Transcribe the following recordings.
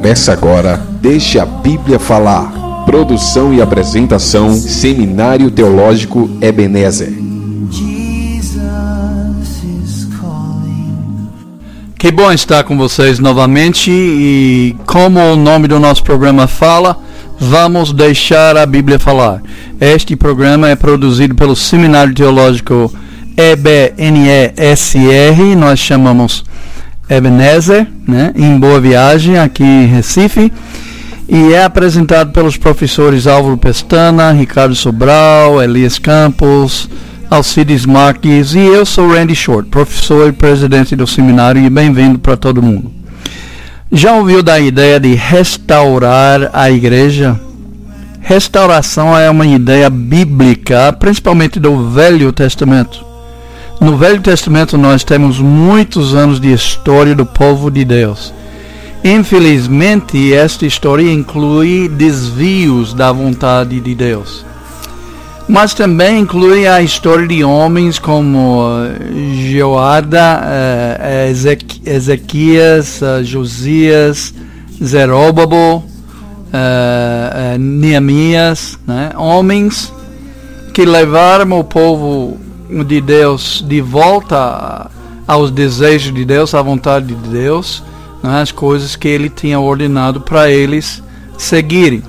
Começa agora, Deixa a Bíblia Falar. Produção e apresentação, Seminário Teológico Ebenezer. Que bom estar com vocês novamente e como o nome do nosso programa fala, vamos deixar a Bíblia falar. Este programa é produzido pelo Seminário Teológico EBNESR, nós chamamos Ebenezer, né, em Boa Viagem, aqui em Recife, e é apresentado pelos professores Álvaro Pestana, Ricardo Sobral, Elias Campos, Alcides Marques, e eu sou Randy Short, professor e presidente do seminário, e bem-vindo para todo mundo. Já ouviu da ideia de restaurar a igreja? Restauração é uma ideia bíblica, principalmente do Velho Testamento. No Velho Testamento nós temos muitos anos de história do povo de Deus. Infelizmente, esta história inclui desvios da vontade de Deus. Mas também inclui a história de homens como Joada, Ezequias, Josias, Zorobabel, Neemias, né? Homens que levaram o povo de Deus de volta aos desejos de Deus, à vontade de Deus, né? As coisas que Ele tinha ordenado para eles seguirem.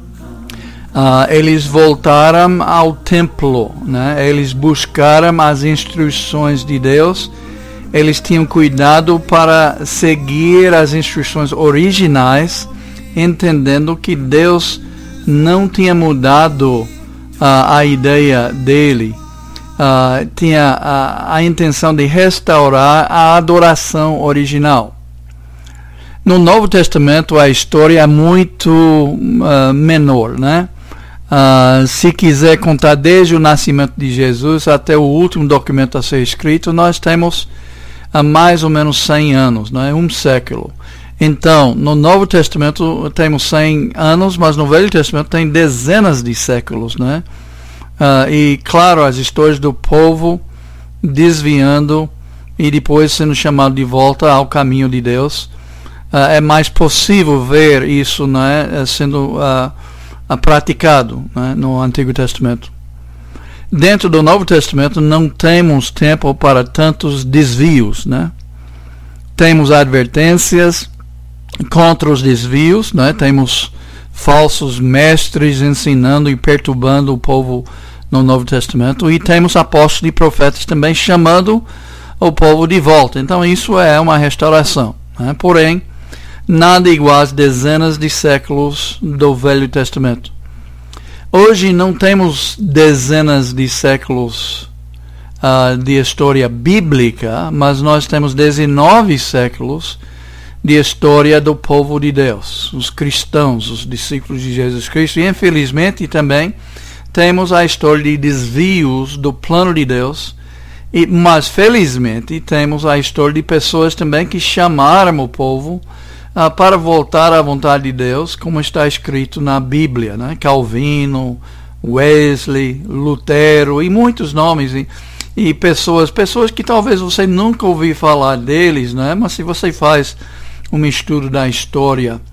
Eles voltaram ao templo, né? Eles buscaram as instruções de Deus, eles tinham cuidado para seguir as instruções originais, entendendo que Deus não tinha mudado a ideia dele, tinha a intenção de restaurar a adoração original. No Novo Testamento a história é muito menor, né? Se quiser contar desde o nascimento de Jesus até o último documento a ser escrito, nós temos mais ou menos 100 anos, né? Um século. Então, no Novo Testamento temos 100 anos, mas no Velho Testamento tem dezenas de séculos, né? E claro, as histórias do povo desviando e depois sendo chamado de volta ao caminho de Deus. É mais possível ver isso, né, sendo praticado, né, no Antigo Testamento. Dentro do Novo Testamento não temos tempo para tantos desvios, né? Temos advertências contra os desvios, né? Temos falsos mestres ensinando e perturbando o povo no Novo Testamento, e temos apóstolos e profetas também chamando o povo de volta. Então isso é uma restauração, né? Porém, nada igual às dezenas de séculos do Velho Testamento. Hoje não temos dezenas de séculos de história bíblica, mas nós temos 19 séculos de história do povo de Deus, os cristãos, os discípulos de Jesus Cristo, e infelizmente também temos a história de desvios do plano de Deus, mas felizmente temos a história de pessoas também que chamaram o povo para voltar à vontade de Deus, como está escrito na Bíblia, né? Calvino, Wesley, Lutero e muitos nomes e pessoas que talvez você nunca ouviu falar deles, né? Mas se você faz um estudo da história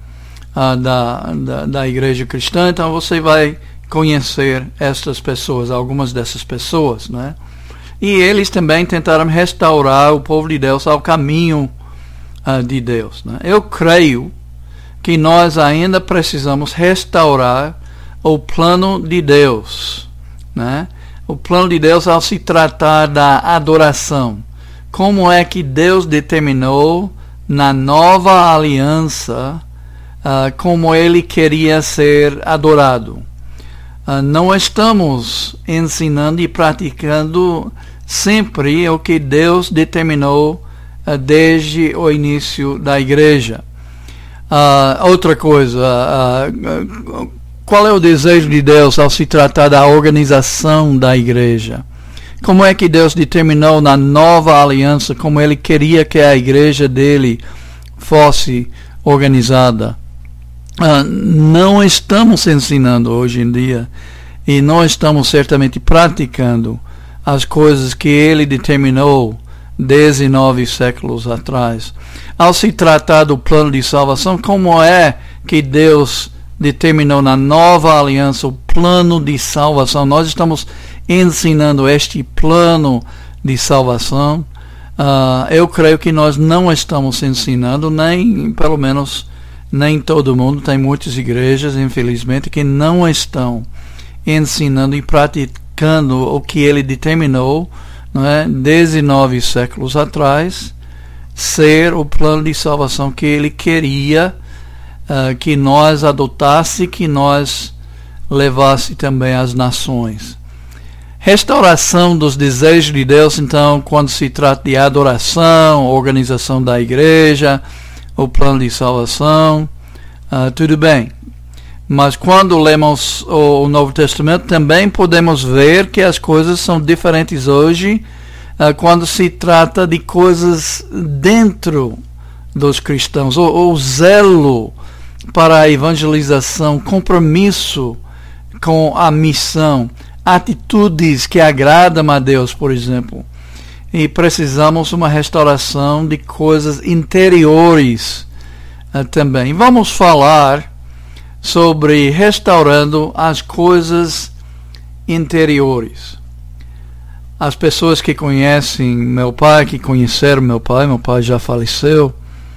da igreja cristã, então você vai conhecer estas pessoas, algumas dessas pessoas, né? E eles também tentaram restaurar o povo de Deus ao caminho de Deus, né? Eu creio que nós ainda precisamos restaurar o plano de Deus, né? O plano de Deus ao se tratar da adoração. Como é que Deus determinou na nova aliança como Ele queria ser adorado? Não estamos ensinando e praticando sempre o que Deus determinou desde o início da igreja. Outra coisa, qual é o desejo de Deus ao se tratar da organização da igreja? Como é que Deus determinou na nova aliança como Ele queria que a igreja dele fosse organizada? Não estamos ensinando hoje em dia e não estamos certamente praticando as coisas que Ele determinou 19 séculos atrás. Ao se tratar do plano de salvação, como é que Deus determinou na nova aliança o plano de salvação? Nós estamos ensinando este plano de salvação. Eu creio que nós não estamos ensinando, nem, pelo menos, nem todo mundo. Tem muitas igrejas, infelizmente, que não estão ensinando e praticando o que ele determinou, não é, 19 séculos atrás, ser o plano de salvação que ele queria que nós adotasse, que nós levasse também às nações. Restauração dos desejos de Deus, então, quando se trata de adoração, organização da igreja, o plano de salvação, tudo bem. Mas quando lemos o Novo Testamento, também podemos ver que as coisas são diferentes hoje, quando se trata de coisas dentro dos cristãos, o zelo para a evangelização, compromisso com a missão, atitudes que agradam a Deus, por exemplo. E precisamos uma restauração de coisas interiores também. Vamos falar sobre restaurando as coisas interiores. As pessoas que conhecem meu pai, que conheceram meu pai já faleceu,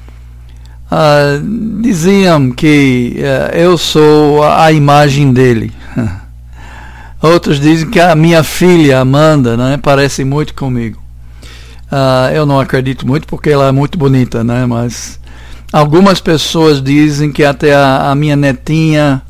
diziam que eu sou a imagem dele. Outros dizem que a minha filha Amanda, né, parece muito comigo. Eu não acredito muito porque ela é muito bonita, né, mas algumas pessoas dizem que até a minha netinha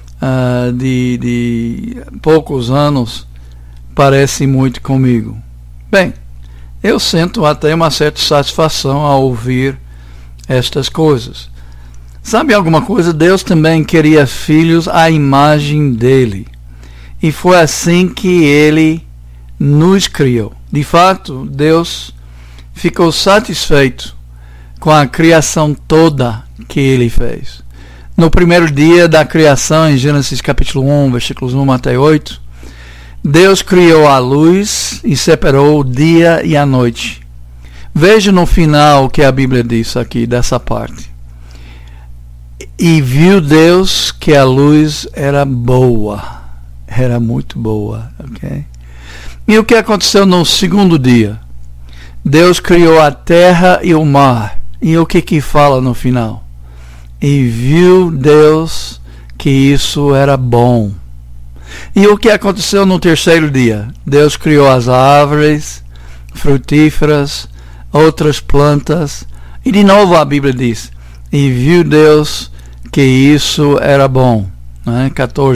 de poucos anos parece muito comigo. Bem, eu sinto até uma certa satisfação ao ouvir estas coisas. Sabe alguma coisa? Deus também queria filhos à imagem dele. E foi assim que ele nos criou. De fato, Deus ficou satisfeito com a criação toda que ele fez. No primeiro dia da criação, em Gênesis capítulo 1, versículos 1 até 8, Deus criou a luz e separou o dia e a noite. Veja no final o que a Bíblia diz aqui, dessa parte. E viu Deus que a luz era boa. Era muito boa, ok? E o que aconteceu no segundo dia? Deus criou a terra e o mar. E o que fala no final? E viu Deus que isso era bom. E o que aconteceu no terceiro dia? Deus criou as árvores frutíferas, outras plantas. E de novo a Bíblia diz, e viu Deus que isso era bom. Né?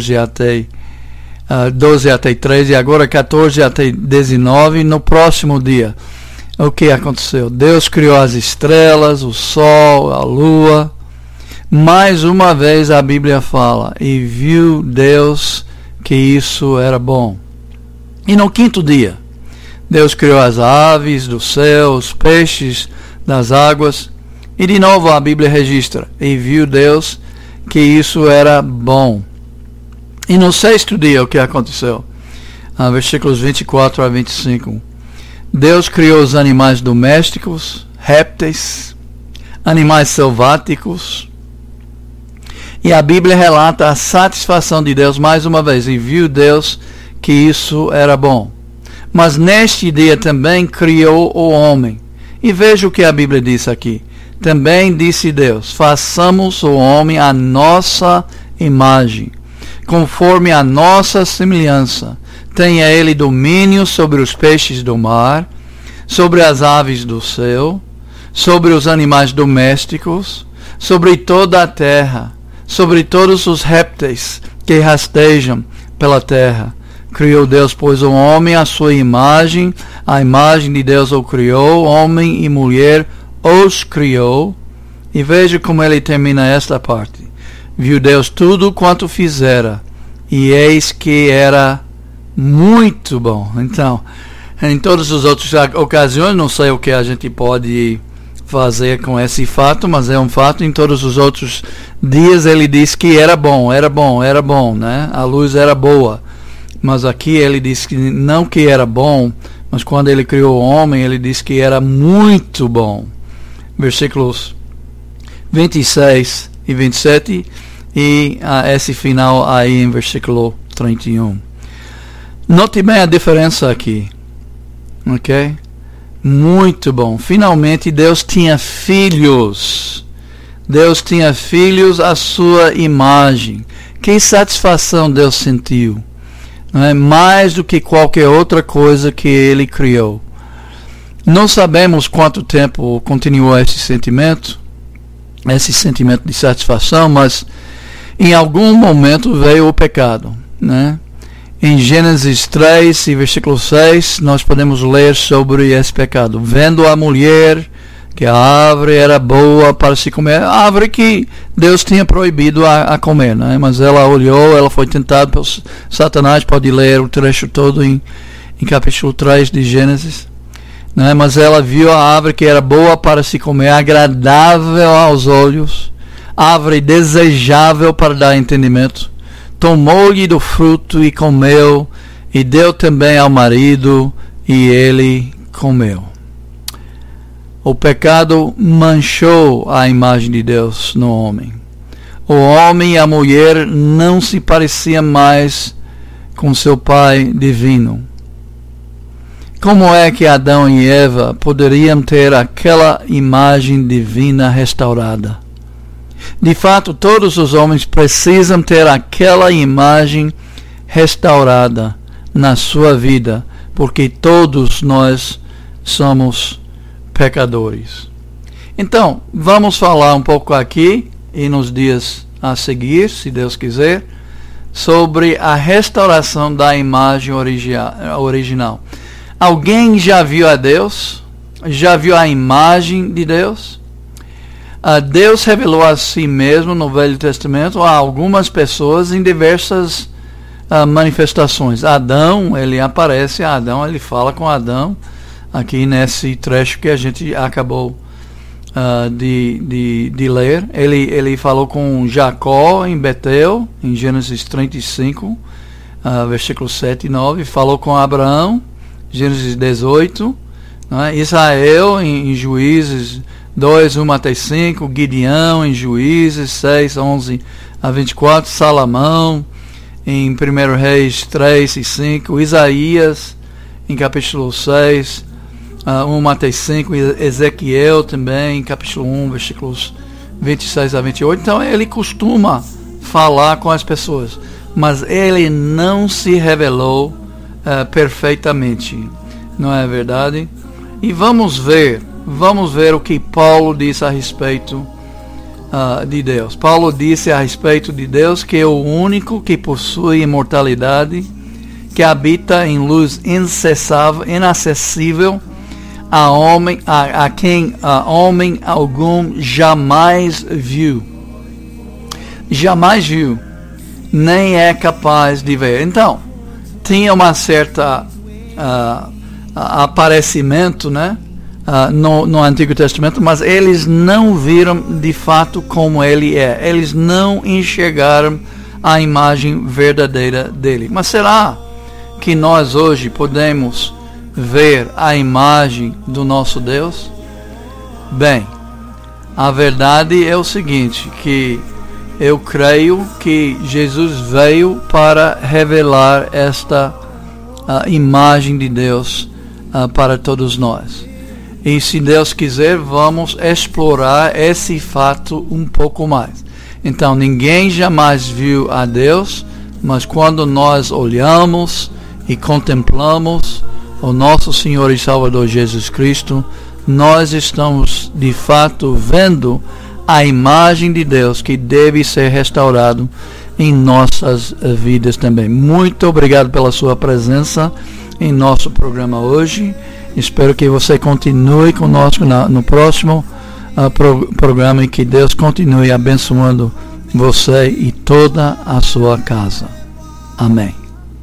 12 até 13, e agora 14 até 19, no próximo dia. O que aconteceu? Deus criou as estrelas, o sol, a lua. Mais uma vez a Bíblia fala, e viu Deus que isso era bom. E no quinto dia, Deus criou as aves do céu, os peixes das águas. E de novo a Bíblia registra, e viu Deus que isso era bom. E no sexto dia, o que aconteceu? Versículos 24 a 25. Deus criou os animais domésticos, répteis, animais selváticos. E a Bíblia relata a satisfação de Deus mais uma vez. E viu Deus que isso era bom. Mas neste dia também criou o homem. E veja o que a Bíblia diz aqui. Também disse Deus, façamos o homem à nossa imagem, conforme a nossa semelhança. Tenha ele domínio sobre os peixes do mar, sobre as aves do céu, sobre os animais domésticos, sobre toda a terra, sobre todos os répteis que rastejam pela terra. Criou Deus, pois, o homem à sua imagem, a imagem de Deus o criou, homem e mulher os criou. E veja como ele termina esta parte. Viu Deus tudo quanto fizera, e eis que era muito bom. Então, em todas as outras ocasiões, não sei o que a gente pode fazer com esse fato, mas é um fato. Em todos os outros dias ele diz que era bom, né? A luz era boa. Mas aqui ele diz que não que era bom, Mas quando ele criou o homem, ele disse que era muito bom. Versículos 26 e 27 e esse final aí em versículo 31. Note bem a diferença aqui. Ok? Muito bom. Finalmente Deus tinha filhos. Deus tinha filhos à sua imagem. Que satisfação Deus sentiu. Não é? Mais do que qualquer outra coisa que ele criou. Não sabemos quanto tempo continuou esse sentimento de satisfação, mas em algum momento veio o pecado, né? Em Gênesis 3 e versículo 6, nós podemos ler sobre esse pecado. Vendo a mulher que a árvore era boa para se comer, a árvore que Deus tinha proibido a comer, né? Mas ela olhou, ela foi tentada pelo Satanás, pode ler o trecho todo em capítulo 3 de Gênesis, né? Mas ela viu a árvore que era boa para se comer, agradável aos olhos, árvore desejável para dar entendimento. Tomou-lhe do fruto e comeu, e deu também ao marido, e ele comeu. O pecado manchou a imagem de Deus no homem. O homem e a mulher não se pareciam mais com seu Pai divino. Como é que Adão e Eva poderiam ter aquela imagem divina restaurada? De fato, todos os homens precisam ter aquela imagem restaurada na sua vida, porque todos nós somos pecadores. Então, vamos falar um pouco aqui e nos dias a seguir, se Deus quiser, sobre a restauração da imagem original. Alguém já viu a Deus? Já viu a imagem de Deus? Deus revelou a si mesmo no Velho Testamento a algumas pessoas em diversas manifestações. Adão, ele aparece a Adão, ele fala com Adão, aqui nesse trecho que a gente acabou de ler. Ele falou com Jacó em Betel, em Gênesis 35, versículos 7 e 9. Falou com Abraão, Gênesis 18. Né? Israel em Juízes 2, 1 até 5. Gideão em Juízes 6, 11 a 24. Salomão em 1 Reis 3 e 5. Isaías em capítulo 6, 1 até 5. Ezequiel também, capítulo 1, versículos 26 a 28. Então ele costuma falar com as pessoas, mas ele não se revelou perfeitamente, não é verdade? E vamos ver o que Paulo diz a respeito de Deus. Paulo disse a respeito de Deus que é o único que possui imortalidade, que habita em luz inacessível, a quem homem algum jamais viu, nem é capaz de ver. Então, tinha uma certa aparecimento, né, no Antigo Testamento, mas eles não viram de fato como ele é. Eles não enxergaram a imagem verdadeira dele. Mas será que nós hoje podemos ver a imagem do nosso Deus? Bem, a verdade é o seguinte, que eu creio que Jesus veio para revelar esta imagem de Deus para todos nós. E se Deus quiser, vamos explorar esse fato um pouco mais. Então, ninguém jamais viu a Deus, mas quando nós olhamos e contemplamos o nosso Senhor e Salvador Jesus Cristo, nós estamos de fato vendo a imagem de Deus que deve ser restaurado em nossas vidas também. Muito obrigado pela sua presença em nosso programa hoje. Espero que você continue conosco no próximo programa e que Deus continue abençoando você e toda a sua casa. Amém.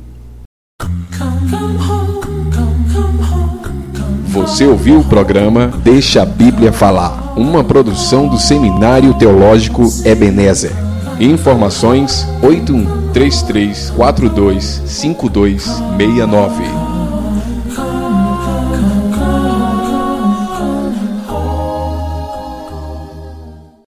Você ouviu o programa Deixa a Bíblia Falar, uma produção do Seminário Teológico Ebenezer. Informações 8133425269.